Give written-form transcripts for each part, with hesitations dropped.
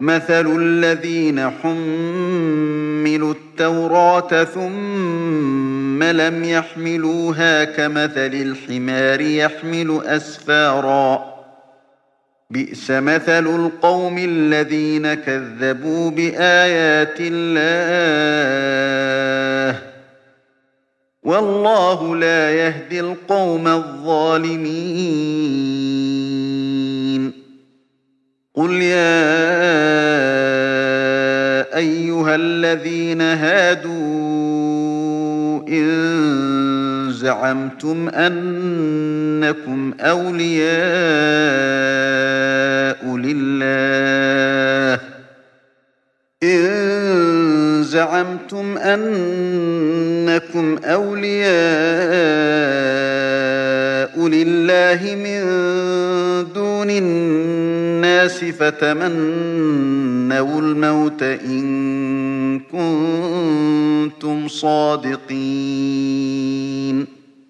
مثل الذين حملوا التوراة ثم لم يحملوها كمثل الحمار يحمل أسفارا بئس مثل القوم الذين كذبوا بآيات الله والله لا يهدي القوم الظالمين قل يا أيها الذين هادوا إن زعمتم أنكم أولياء لله من دون الناس فتمنوا الموت إن كنتم صادقين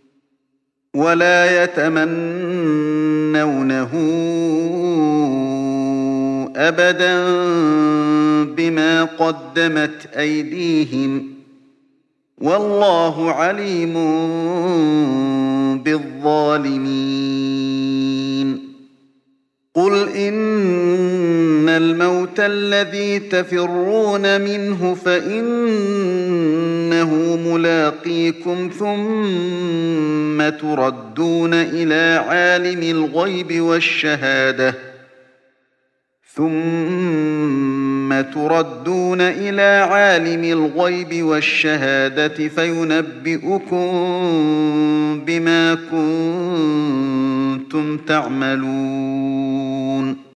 ولا يتمنونه أبدا بما قدمت أيديهم والله عليم بالظالمين قل إن الموت الذي تفرون منه فإنه ملاقيكم ثم تردون إلى عالم الغيب والشهادة فينبئكم بما كنتم تعملون